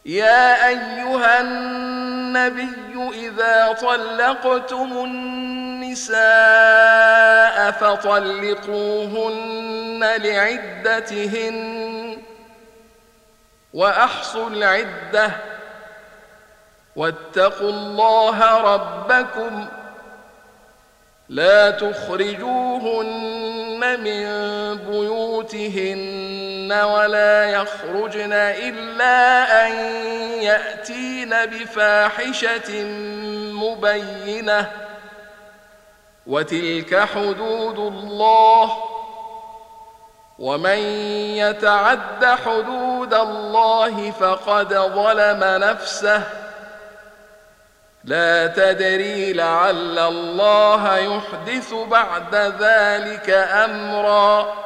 يا أيها النبي إذا طلقتم النساء فطلقوهن لعدتهن وأحصوا العدة واتقوا الله ربكم لا تخرجوهن من بيوتهن ولا يخرجن إلا أن يأتين بفاحشة مبينة وتلك حدود الله ومن يتعد حدود الله فقد ظلم نفسه لا تدري لعل الله يحدث بعد ذلك أمرا